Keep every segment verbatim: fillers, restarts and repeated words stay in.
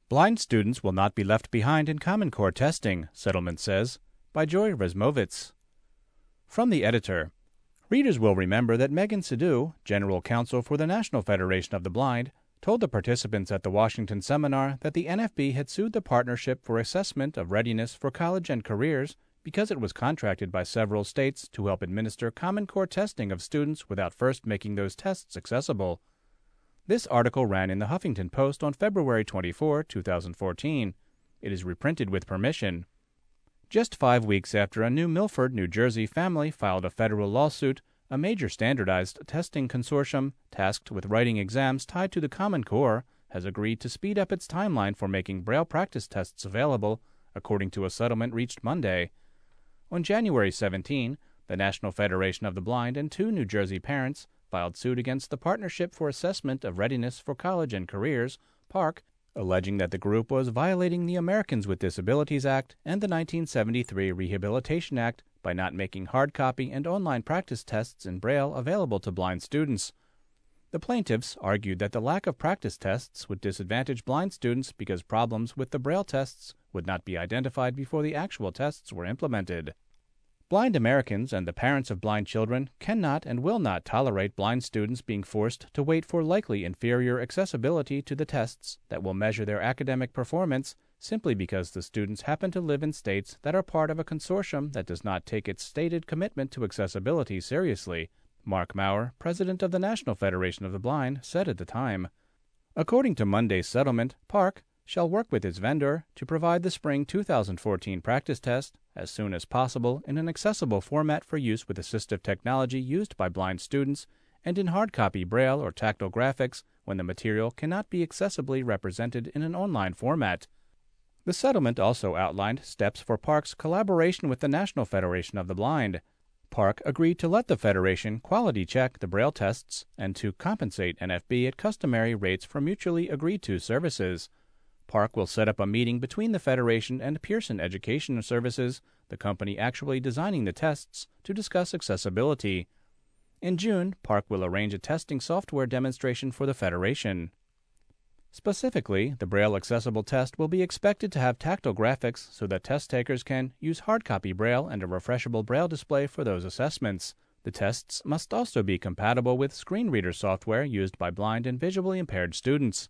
Blind students will not be left behind in Common Core testing, settlement says, by Joy Resmovitz. From the editor. Readers will remember that Megan Sidhu, General Counsel for the National Federation of the Blind, told the participants at the Washington seminar that the N F B had sued the Partnership for Assessment of Readiness for College and Careers because it was contracted by several states to help administer Common Core testing of students without first making those tests accessible. This article ran in the Huffington Post on February twenty-fourth, two thousand fourteen. It is reprinted with permission. Just five weeks after a New Milford, New Jersey family filed a federal lawsuit, a major standardized testing consortium tasked with writing exams tied to the Common Core has agreed to speed up its timeline for making Braille practice tests available, according to a settlement reached Monday. On January seventeenth, the National Federation of the Blind and two New Jersey parents filed suit against the Partnership for Assessment of Readiness for College and Careers, PARC, alleging that the group was violating the Americans with Disabilities Act and the nineteen seventy-three Rehabilitation Act by not making hard copy and online practice tests in Braille available to blind students. The plaintiffs argued that the lack of practice tests would disadvantage blind students because problems with the Braille tests would not be identified before the actual tests were implemented. Blind Americans and the parents of blind children cannot and will not tolerate blind students being forced to wait for likely inferior accessibility to the tests that will measure their academic performance simply because the students happen to live in states that are part of a consortium that does not take its stated commitment to accessibility seriously, Mark Maurer, president of the National Federation of the Blind, said at the time. According to Monday's settlement, PARC shall work with its vendor to provide the spring two thousand fourteen practice test as soon as possible in an accessible format for use with assistive technology used by blind students and in hard copy Braille or tactile graphics when the material cannot be accessibly represented in an online format. The settlement also outlined steps for PARC's collaboration with the National Federation of the Blind. PARC agreed to let the Federation quality check the Braille tests and to compensate N F B at customary rates for mutually agreed-to services. PARC will set up a meeting between the Federation and Pearson Education Services, the company actually designing the tests, to discuss accessibility. In June, PARC will arrange a testing software demonstration for the Federation. Specifically, the Braille accessible test will be expected to have tactile graphics so that test takers can use hard copy Braille and a refreshable Braille display for those assessments. The tests must also be compatible with screen reader software used by blind and visually impaired students.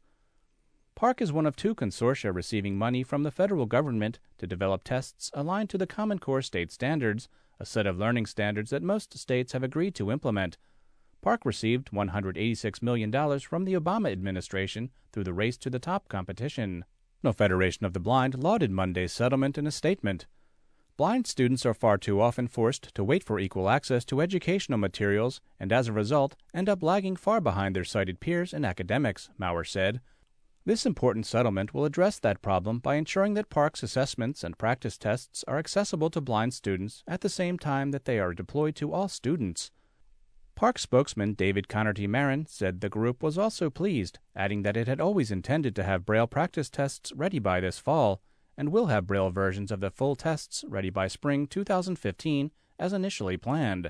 PARC is one of two consortia receiving money from the federal government to develop tests aligned to the Common Core state standards, a set of learning standards that most states have agreed to implement. PARC received one hundred eighty-six million dollars from the Obama administration through the Race to the Top competition. The Federation of the Blind lauded Monday's settlement in a statement. Blind students are far too often forced to wait for equal access to educational materials and as a result end up lagging far behind their sighted peers in academics, Maurer said. This important settlement will address that problem by ensuring that PARC's assessments and practice tests are accessible to blind students at the same time that they are deployed to all students. PARC spokesman David Connerty-Marin said the group was also pleased, adding that it had always intended to have Braille practice tests ready by this fall, and will have Braille versions of the full tests ready by spring two thousand fifteen as initially planned.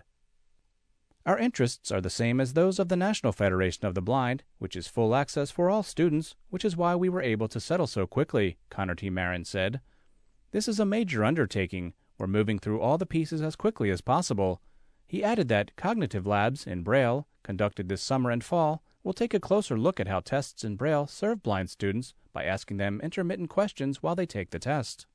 Our interests are the same as those of the National Federation of the Blind, which is full access for all students, which is why we were able to settle so quickly, Connerty-Marin said. This is a major undertaking. We're moving through all the pieces as quickly as possible. He added that cognitive labs in Braille, conducted this summer and fall, will take a closer look at how tests in Braille serve blind students by asking them intermittent questions while they take the test.